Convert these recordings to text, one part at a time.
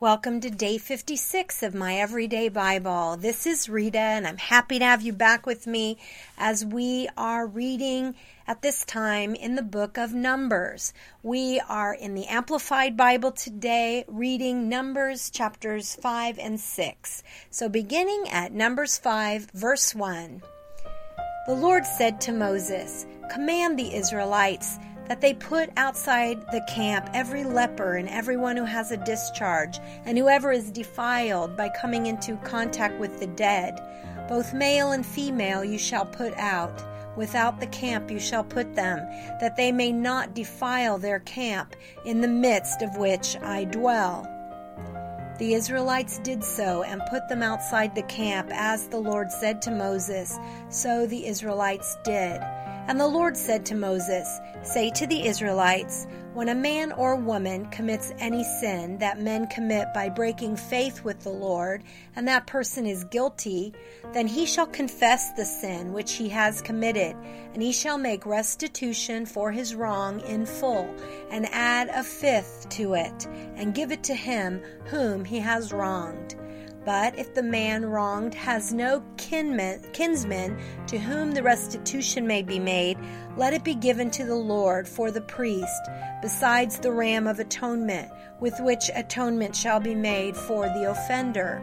Welcome to day 56 of my Everyday Bible. This is Rita, and I'm happy to have you back with me as we are reading at this time in the book of Numbers. We are in the Amplified Bible today, reading Numbers chapters 5 and 6. So beginning at Numbers 5, verse 1. The Lord said to Moses, "Command the Israelites that they put outside the camp every leper and everyone who has a discharge, and whoever is defiled by coming into contact with the dead. Both male and female you shall put out. Without the camp you shall put them, that they may not defile their camp, in the midst of which I dwell." The Israelites did so and put them outside the camp, as the Lord said to Moses. So the Israelites did. And the Lord said to Moses, "Say to the Israelites, when a man or woman commits any sin that men commit by breaking faith with the Lord, and that person is guilty, then he shall confess the sin which he has committed, and he shall make restitution for his wrong in full, and add a fifth to it, and give it to him whom he has wronged. But if the man wronged has no kinsman to whom the restitution may be made, let it be given to the Lord for the priest, besides the ram of atonement, with which atonement shall be made for the offender.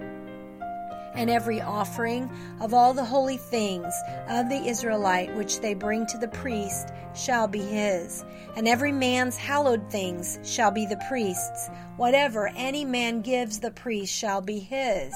And every offering of all the holy things of the Israelite which they bring to the priest shall be his. And every man's hallowed things shall be the priest's. Whatever any man gives the priest shall be his.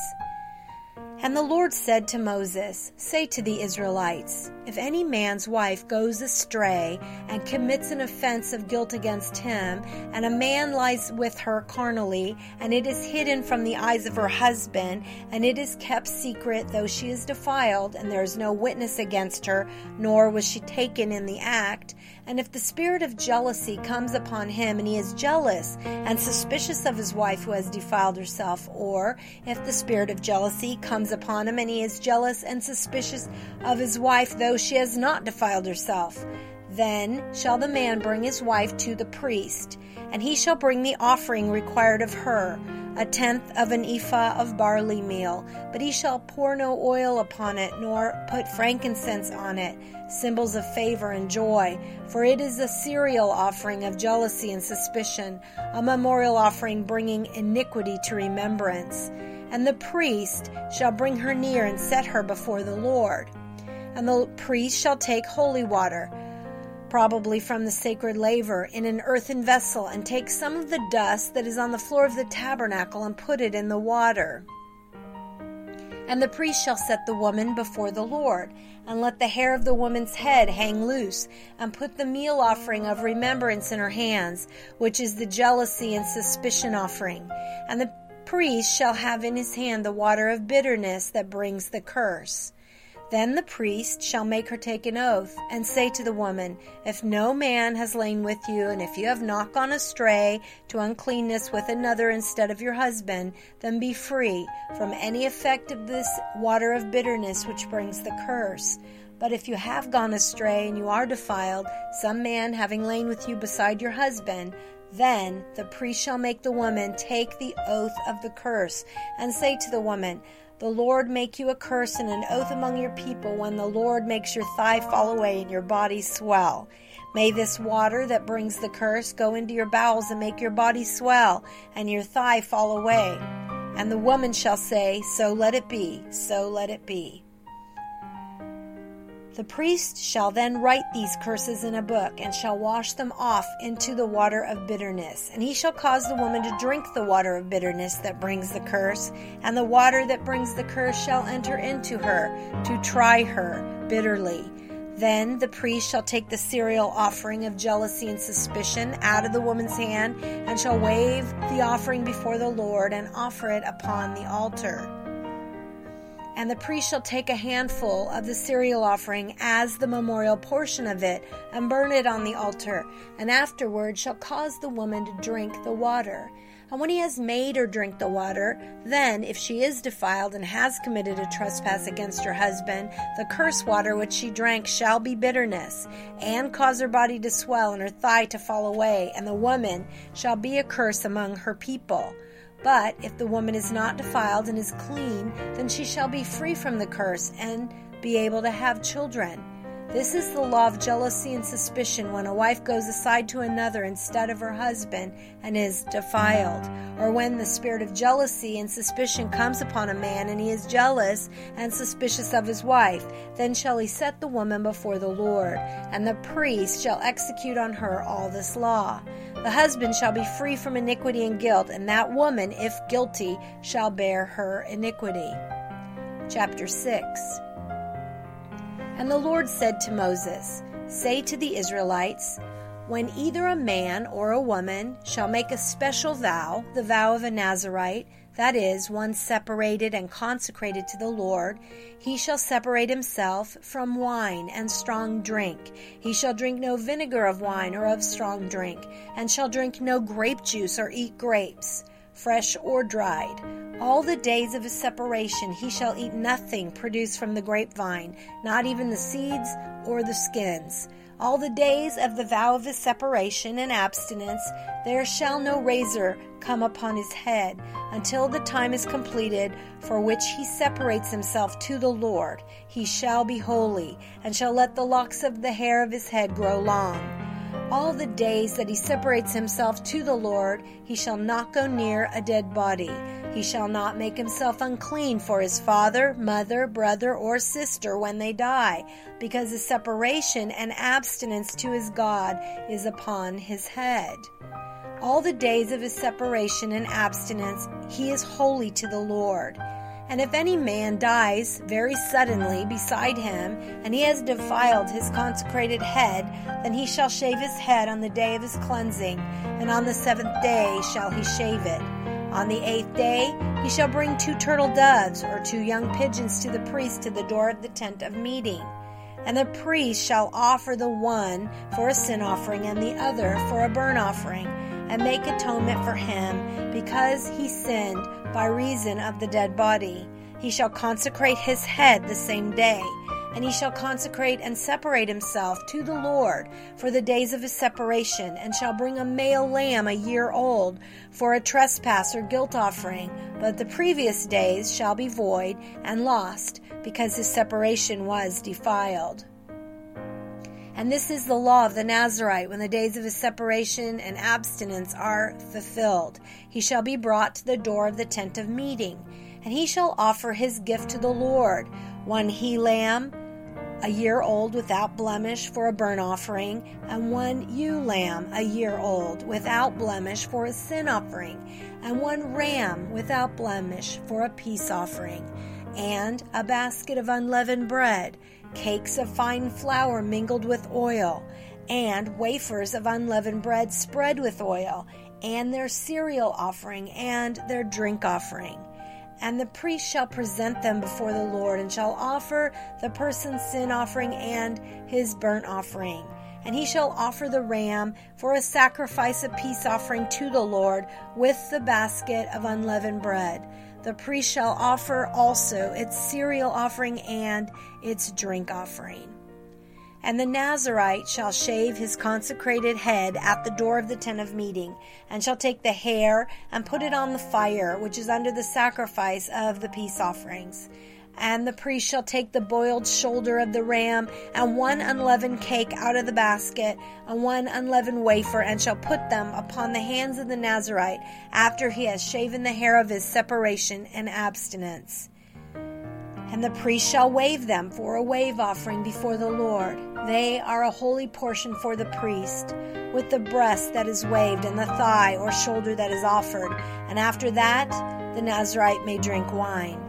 And the Lord said to Moses, "Say to the Israelites, if any man's wife goes astray and commits an offense of guilt against him, and a man lies with her carnally, and it is hidden from the eyes of her husband, and it is kept secret, though she is defiled, and there is no witness against her, nor was she taken in the act, and if the spirit of jealousy comes upon him, and he is jealous and suspicious of his wife who has defiled herself, or if the spirit of jealousy comes upon him, and he is jealous and suspicious of his wife, though she has not defiled herself, then shall the man bring his wife to the priest, and he shall bring the offering required of her, 1/10 of an ephah of barley meal, but he shall pour no oil upon it, nor put frankincense on it, symbols of favor and joy, for it is a cereal offering of jealousy and suspicion, a memorial offering bringing iniquity to remembrance. And the priest shall bring her near and set her before the Lord. And the priest shall take holy water, probably from the sacred laver, in an earthen vessel, and take some of the dust that is on the floor of the tabernacle and put it in the water. And the priest shall set the woman before the Lord, and let the hair of the woman's head hang loose, and put the meal offering of remembrance in her hands, which is the jealousy and suspicion offering. And the priest shall have in his hand the water of bitterness that brings the curse. Then the priest shall make her take an oath, and say to the woman, if no man has lain with you, and if you have not gone astray to uncleanness with another instead of your husband, then be free from any effect of this water of bitterness which brings the curse. But if you have gone astray, and you are defiled, some man having lain with you beside your husband, then the priest shall make the woman take the oath of the curse, and say to the woman, the Lord make you a curse and an oath among your people when the Lord makes your thigh fall away and your body swell. May this water that brings the curse go into your bowels and make your body swell and your thigh fall away. And the woman shall say, so let it be, so let it be. The priest shall then write these curses in a book, and shall wash them off into the water of bitterness. And he shall cause the woman to drink the water of bitterness that brings the curse, and the water that brings the curse shall enter into her, to try her bitterly. Then the priest shall take the cereal offering of jealousy and suspicion out of the woman's hand, and shall wave the offering before the Lord, and offer it upon the altar. And the priest shall take a handful of the cereal offering as the memorial portion of it, and burn it on the altar, and afterward shall cause the woman to drink the water. And when he has made her drink the water, then, if she is defiled and has committed a trespass against her husband, the curse water which she drank shall be bitterness, and cause her body to swell and her thigh to fall away, and the woman shall be a curse among her people. But if the woman is not defiled and is clean, then she shall be free from the curse and be able to have children. This is the law of jealousy and suspicion when a wife goes aside to another instead of her husband and is defiled, or when the spirit of jealousy and suspicion comes upon a man and he is jealous and suspicious of his wife. Then shall he set the woman before the Lord, and the priest shall execute on her all this law. The husband shall be free from iniquity and guilt, and that woman, if guilty, shall bear her iniquity. Chapter 6. And the Lord said to Moses, Say to the Israelites, when either a man or a woman shall make a special vow, the vow of a Nazirite, that is, one separated and consecrated to the Lord, he shall separate himself from wine and strong drink. He shall drink no vinegar of wine or of strong drink, and shall drink no grape juice or eat grapes, fresh or dried. All the days of his separation he shall eat nothing produced from the grapevine, not even the seeds or the skins. All the days of the vow of his separation and abstinence there shall no razor come upon his head, until the time is completed for which he separates himself to the Lord. He shall be holy, and shall let the locks of the hair of his head grow long. All the days that he separates himself to the Lord, he shall not go near a dead body. He shall not make himself unclean for his father, mother, brother, or sister when they die, because his separation and abstinence to his God is upon his head. All the days of his separation and abstinence he is holy to the Lord. And if any man dies very suddenly beside him, and he has defiled his consecrated head, then he shall shave his head on the day of his cleansing, and on the 7th day shall he shave it. On the 8th day he shall bring 2 turtle doves or 2 young pigeons to the priest to the door of the tent of meeting. And the priest shall offer the one for a sin offering and the other for a burnt offering, and make atonement for him, because he sinned by reason of the dead body. He shall consecrate his head the same day, and he shall consecrate and separate himself to the Lord for the days of his separation, and shall bring a male lamb a year old for a trespass or guilt offering. But the previous days shall be void and lost, because his separation was defiled. And this is the law of the Nazirite when the days of his separation and abstinence are fulfilled. He shall be brought to the door of the tent of meeting, and he shall offer his gift to the Lord, 1 he-lamb, a year old without blemish for a burnt offering, and 1 ewe-lamb, a year old without blemish for a sin offering, and 1 ram without blemish for a peace offering, and a basket of unleavened bread, cakes of fine flour mingled with oil, and wafers of unleavened bread spread with oil, and their cereal offering and their drink offering. And the priest shall present them before the Lord, and shall offer the person's sin offering and his burnt offering. And he shall offer the ram for a sacrifice of peace offering to the Lord with the basket of unleavened bread. The priest shall offer also its cereal offering and its drink offering. And the Nazirite shall shave his consecrated head at the door of the tent of meeting, and shall take the hair and put it on the fire, which is under the sacrifice of the peace offerings. And the priest shall take the boiled shoulder of the ram, and 1 unleavened cake out of the basket, and 1 unleavened wafer, and shall put them upon the hands of the Nazirite, after he has shaven the hair of his separation and abstinence. And the priest shall wave them for a wave offering before the Lord. They are a holy portion for the priest, with the breast that is waved, and the thigh or shoulder that is offered. And after that, the Nazirite may drink wine.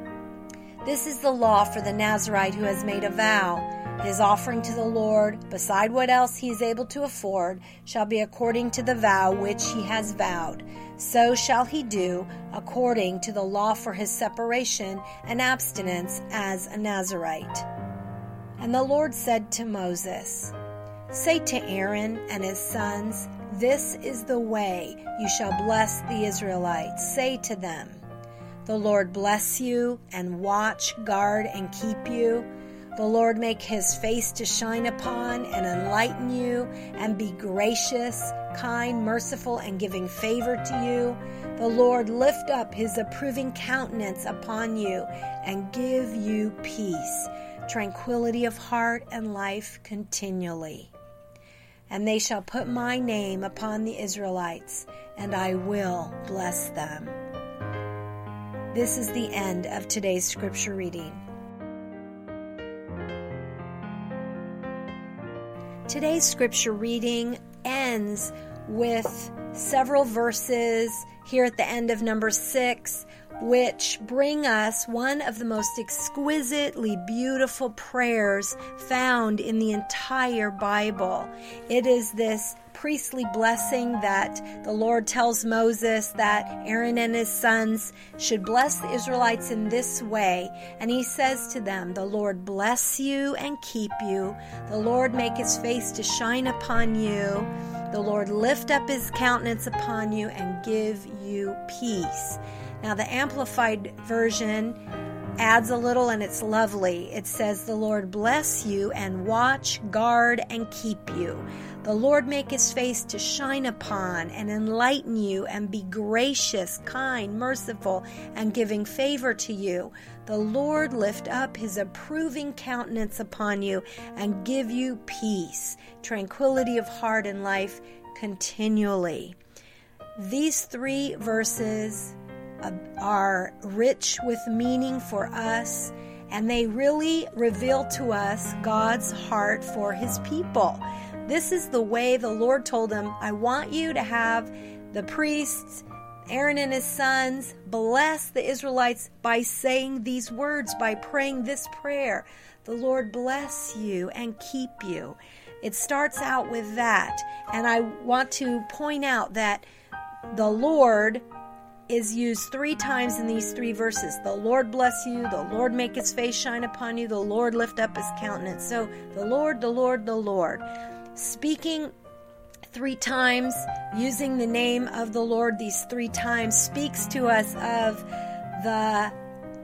This is the law for the Nazirite who has made a vow. His offering to the Lord, beside what else he is able to afford, shall be according to the vow which he has vowed. So shall he do according to the law for his separation and abstinence as a Nazirite. And the Lord said to Moses, Say to Aaron and his sons, This is the way you shall bless the Israelites. Say to them, The Lord bless you and watch, guard, and keep you. The Lord make his face to shine upon and enlighten you and be gracious, kind, merciful, and giving favor to you. The Lord lift up his approving countenance upon you and give you peace, tranquility of heart and life continually. And they shall put my name upon the Israelites, and I will bless them. This is the end of today's scripture reading. Today's scripture reading ends with several verses here at the end of number 6, which bring us one of the most exquisitely beautiful prayers found in the entire Bible. It is this priestly blessing that the Lord tells Moses that Aaron and his sons should bless the Israelites in this way. And he says to them, "The Lord bless you and keep you. The Lord make his face to shine upon you. The Lord lift up his countenance upon you and give you peace." Now the Amplified Version adds a little, and it's lovely. It says, "The Lord bless you and watch, guard, and keep you. The Lord make his face to shine upon and enlighten you and be gracious, kind, merciful, and giving favor to you. The Lord lift up his approving countenance upon you and give you peace, tranquility of heart and life continually." These 3 verses are rich with meaning for us, and they really reveal to us God's heart for his people. This is the way the Lord told him, "I want you to have the priests, Aaron and his sons, bless the Israelites by saying these words, by praying this prayer. The Lord bless you and keep you." It starts out with that. And I want to point out that the Lord is used 3 times in these 3 verses. The Lord bless you, the Lord make his face shine upon you, the Lord lift up his countenance. So the Lord, the Lord, the Lord. Speaking 3 times, using the name of the Lord these 3 times, speaks to us of the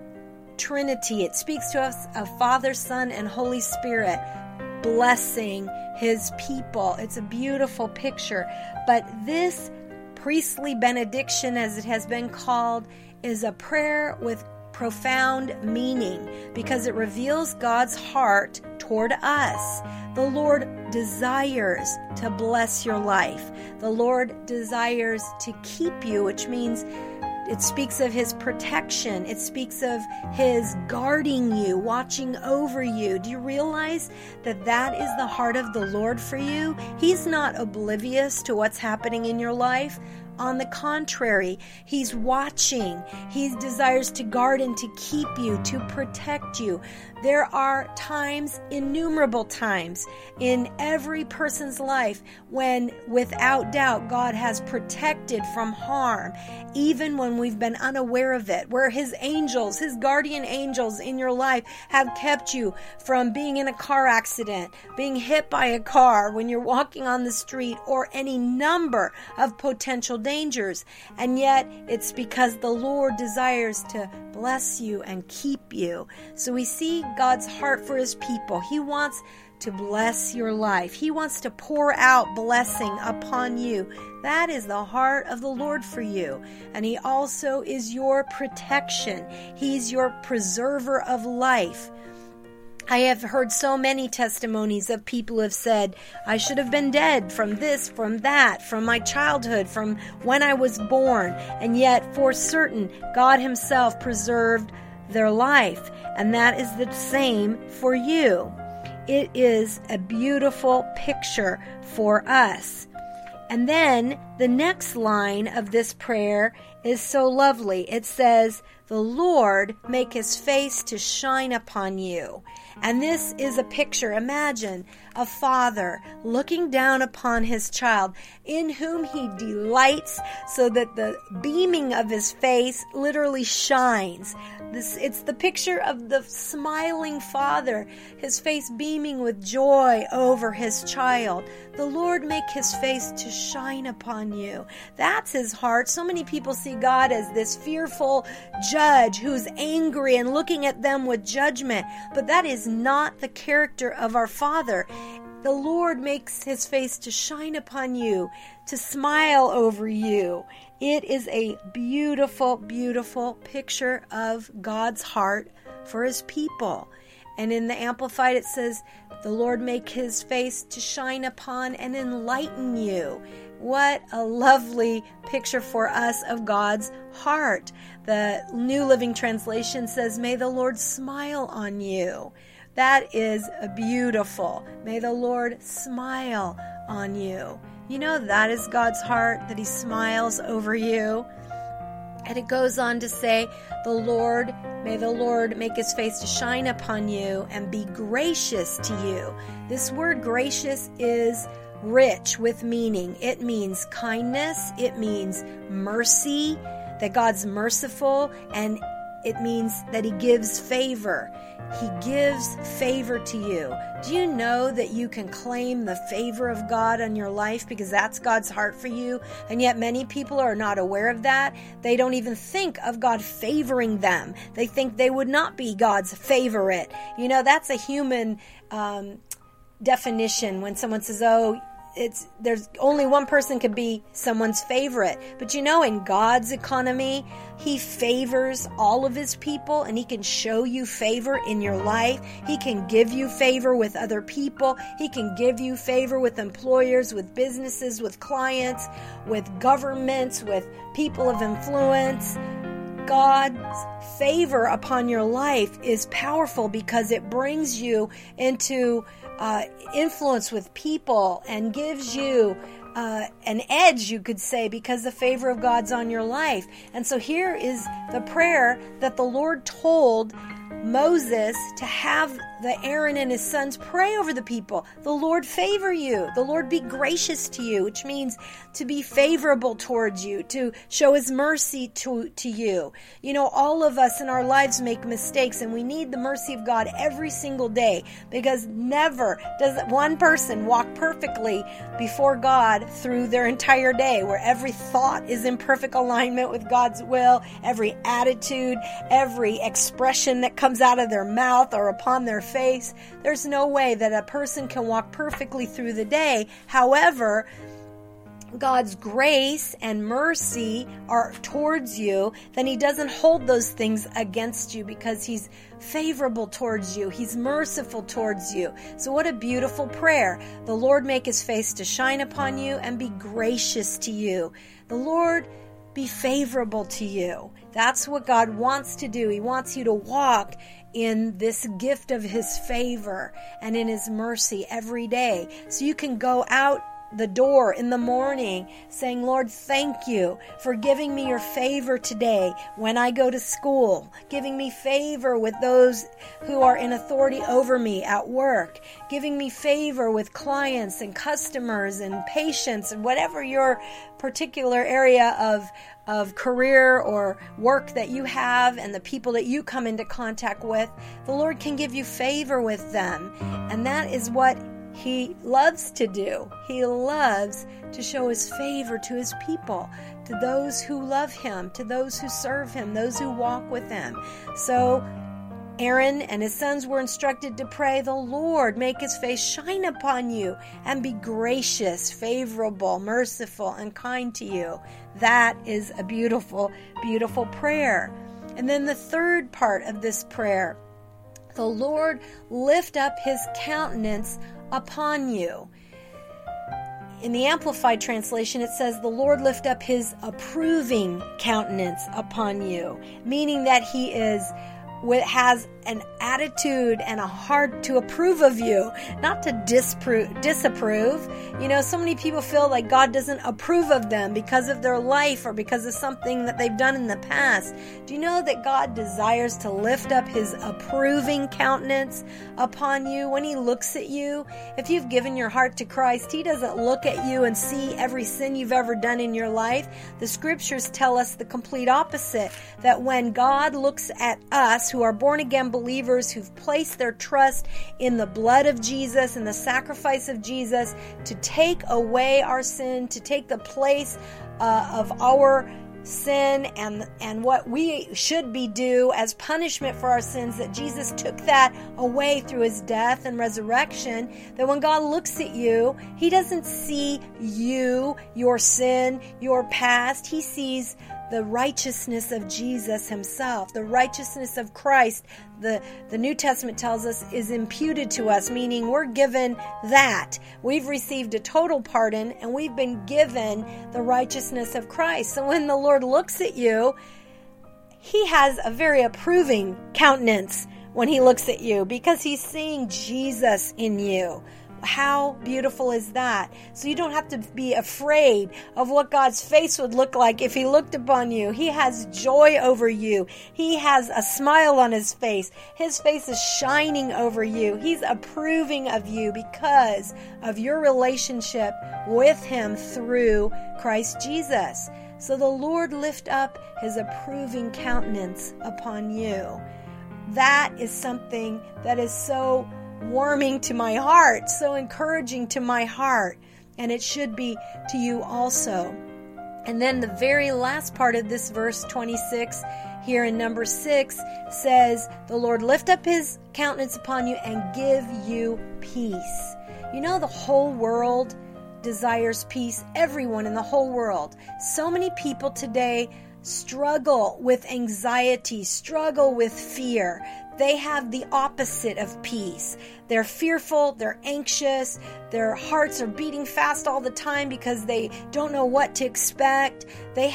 Trinity. It speaks to us of Father, Son, and Holy Spirit blessing his people. It's a beautiful picture. But this priestly benediction, as it has been called, is a prayer with profound meaning because it reveals God's heart toward us. The Lord desires to bless your life. The Lord desires to keep you, which means it speaks of his protection. It speaks of his guarding you, watching over you. Do you realize that that is the heart of the Lord for you? He's not oblivious to what's happening in your life. On the contrary, he's watching. He desires to guard and to keep you, to protect you. There are times, innumerable times, in every person's life when, without doubt, God has protected from harm, even when we've been unaware of it, where his angels, his guardian angels in your life have kept you from being in a car accident, being hit by a car when you're walking on the street, or any number of potential dangers. And yet, it's because the Lord desires to bless you and keep you. So we see God's heart for his people. He wants to bless your life. He wants to pour out blessing upon you. That is the heart of the Lord for you. And he also is your protection. He's your preserver of life. I have heard so many testimonies of people who have said, "I should have been dead from this, from that, from my childhood, from when I was born." And yet, for certain, God himself preserved their life. And that is the same for you. It is a beautiful picture for us. And then the next line of this prayer is so lovely. It says, "The Lord make his face to shine upon you." And this is a picture. Imagine a father looking down upon his child in whom he delights, so that the beaming of his face literally shines. It's the picture of the smiling father, his face beaming with joy over his child. The Lord make his face to shine upon you. That's his heart. So many people see God as this fearful judge who's angry and looking at them with judgment. But that is not the character of our Father. The Lord makes his face to shine upon you, to smile over you. It is a beautiful, beautiful picture of God's heart for his people. And in the Amplified it says, the Lord make his face to shine upon and enlighten you. What a lovely picture for us of God's heart. The New Living Translation says, may the Lord smile on you. That is beautiful. May the Lord smile on you. You know, that is God's heart, that he smiles over you. And it goes on to say, may the Lord make his face to shine upon you and be gracious to you. This word gracious is rich with meaning. It means kindness. It means mercy, that God's merciful, and it means that he gives favor. He gives favor to you. Do you know that you can claim the favor of God on your life because that's God's heart for you? And yet many people are not aware of that. They don't even think of God favoring them. They think they would not be God's favorite. You know, that's a human definition when someone says, there's only one person can be someone's favorite. But you know, in God's economy, he favors all of his people, and he can show you favor in your life. He can give you favor with other people. He can give you favor with employers, with businesses, with clients, with governments, with people of influence. God's favor upon your life is powerful because it brings you into influence with people and gives you an edge, you could say, because the favor of God's on your life. And so here is the prayer that the Lord told Moses to have the Aaron and his sons pray over the people. The Lord favor you. The Lord be gracious to you, which means to be favorable towards you, to show his mercy to you. You know, all of us in our lives make mistakes, and we need the mercy of God every single day, because never does one person walk perfectly before God through their entire day, where every thought is in perfect alignment with God's will, every attitude, every expression that comes out of their mouth or upon their face. There's no way that a person can walk perfectly through the day. However, God's grace and mercy are towards you, then he doesn't hold those things against you because he's favorable towards you. He's merciful towards you. So what a beautiful prayer. The Lord make his face to shine upon you and be gracious to you. The Lord be favorable to you. That's what God wants to do. He wants you to walk in this gift of his favor and in his mercy every day. So you can go out the door in the morning saying, Lord, thank you for giving me your favor today when I go to school, giving me favor with those who are in authority over me at work, giving me favor with clients and customers and patients and whatever your particular area of career or work that you have and the people that you come into contact with. The Lord can give you favor with them. And that is what he loves to do. He loves to show his favor to his people, to those who love him, to those who serve him, those who walk with him. So Aaron and his sons were instructed to pray, the Lord make his face shine upon you and be gracious, favorable, merciful, and kind to you. That is a beautiful, beautiful prayer. And then the third part of this prayer, the Lord lift up his countenance upon you. In the Amplified Translation, it says, the Lord lift up his approving countenance upon you, meaning that he is has an attitude and a heart to approve of you, not to disapprove. You know, so many people feel like God doesn't approve of them because of their life or because of something that they've done in the past. Do you know that God desires to lift up his approving countenance upon you when he looks at you? If you've given your heart to Christ, he doesn't look at you and see every sin you've ever done in your life. The scriptures tell us the complete opposite, that when God looks at us who are born again believers who've placed their trust in the blood of Jesus and the sacrifice of Jesus to take away our sin, to take the place of our sin and what we should be due as punishment for our sins, that Jesus took that away through his death and resurrection, that when God looks at you, he doesn't see you, your sin, your past. He sees the righteousness of Jesus himself, the righteousness of Christ. The New Testament tells us is imputed to us, meaning we're given that. We've received a total pardon and we've been given the righteousness of Christ. So when the Lord looks at you, he has a very approving countenance when he looks at you because he's seeing Jesus in you. How beautiful is that? So you don't have to be afraid of what God's face would look like if he looked upon you. He has joy over you. He has a smile on his face. His face is shining over you. He's approving of you because of your relationship with him through Christ Jesus. So the Lord lift up his approving countenance upon you. That is something that is so warming to my heart, so encouraging to my heart, and it should be to you also. And then the very last part of this verse 26 here in number 6 says, the Lord lift up his countenance upon you and give you peace. You know, the whole world desires peace. Everyone in the whole world. So many people today struggle with anxiety, struggle with fear. They have the opposite of peace. They're fearful, they're anxious, their hearts are beating fast all the time because they don't know what to expect. They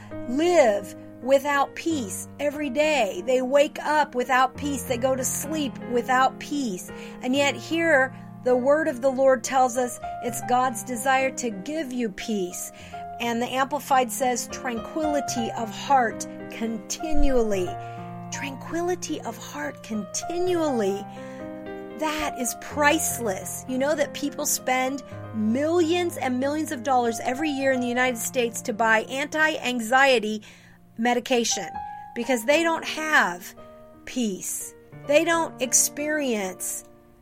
live without peace every day. They wake up without peace. They go to sleep without peace. And yet here, the word of the Lord tells us it's God's desire to give you peace. And the Amplified says tranquility of heart continually. Tranquility of heart continually. That is priceless. You know that people spend millions and millions of dollars every year in the United States to buy anti-anxiety medication because they don't have peace. They don't experience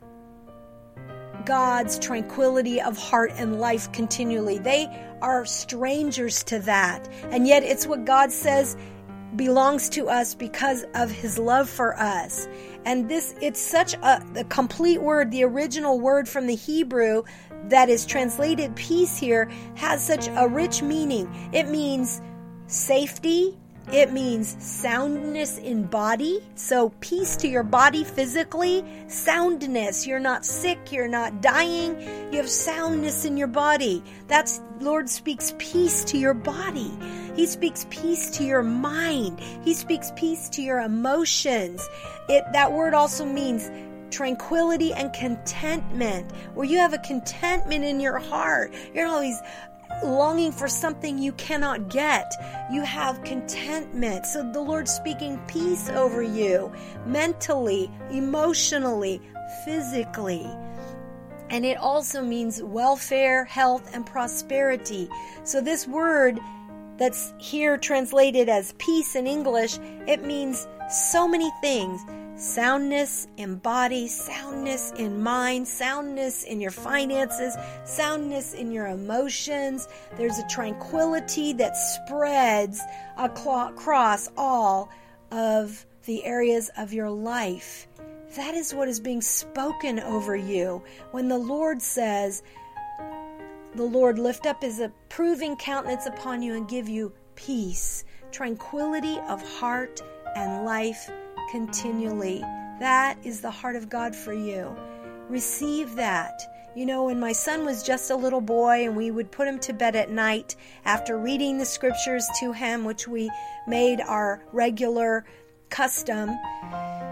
God's tranquility of heart and life continually. They are strangers to that. And yet it's what God says belongs to us because of his love for us. And it's such a complete word. The original word from the Hebrew that is translated peace here has such a rich meaning. It means safety. It means soundness in body. So peace to your body physically, soundness. You're not sick. You're not dying. You have soundness in your body. Lord speaks peace to your body. He speaks peace to your mind. He speaks peace to your emotions. That word also means tranquility and contentment, where you have a contentment in your heart. You're always longing for something you cannot get. You have contentment. So the Lord's speaking peace over you, mentally, emotionally, physically. And it also means welfare, health, and prosperity. So this word that's here translated as peace in English, it means so many things. Soundness in body, soundness in mind, soundness in your finances, soundness in your emotions. There's a tranquility that spreads across all of the areas of your life. That is what is being spoken over you when the Lord says, the Lord lift up his approving countenance upon you and give you peace, tranquility of heart and life continually. That is the heart of God for you. Receive that. You know, when my son was just a little boy and we would put him to bed at night after reading the scriptures to him, which we made our regular custom,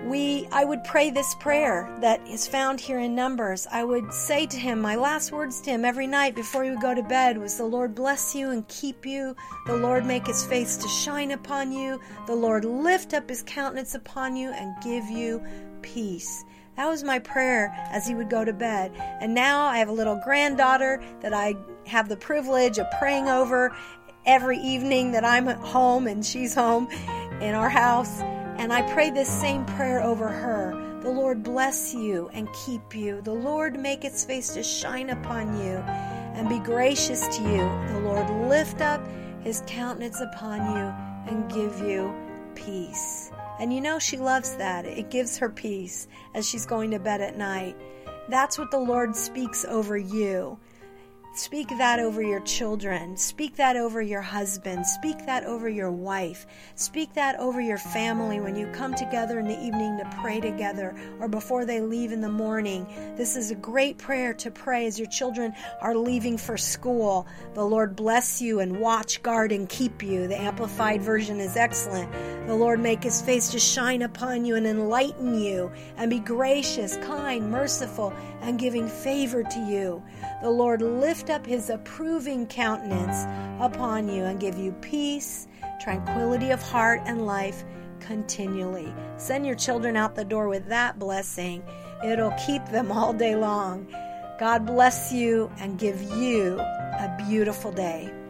I would pray this prayer that is found here in Numbers. I would say to him, my last words to him every night before he would go to bed was, the Lord bless you and keep you. The Lord make his face to shine upon you. The Lord lift up his countenance upon you and give you peace. That was my prayer as he would go to bed. And now I have a little granddaughter that I have the privilege of praying over every evening that I'm at home and she's home in our house. And I pray this same prayer over her. The Lord bless you and keep you. The Lord make its face to shine upon you and be gracious to you. The Lord lift up his countenance upon you and give you peace. And you know she loves that. It gives her peace as she's going to bed at night. That's what the Lord speaks over you. Speak that over your children. Speak that over your husband. Speak that over your wife. Speak that over your family when you come together in the evening to pray together or before they leave in the morning. This is a great prayer to pray as your children are leaving for school. The Lord bless you and watch, guard, and keep you. The Amplified Version is excellent. The Lord make his face to shine upon you and enlighten you and be gracious, kind, merciful, and giving favor to you. The Lord lift up his approving countenance upon you and give you peace, tranquility of heart and life continually. Send your children out the door with that blessing. It'll keep them all day long. God bless you and give you a beautiful day.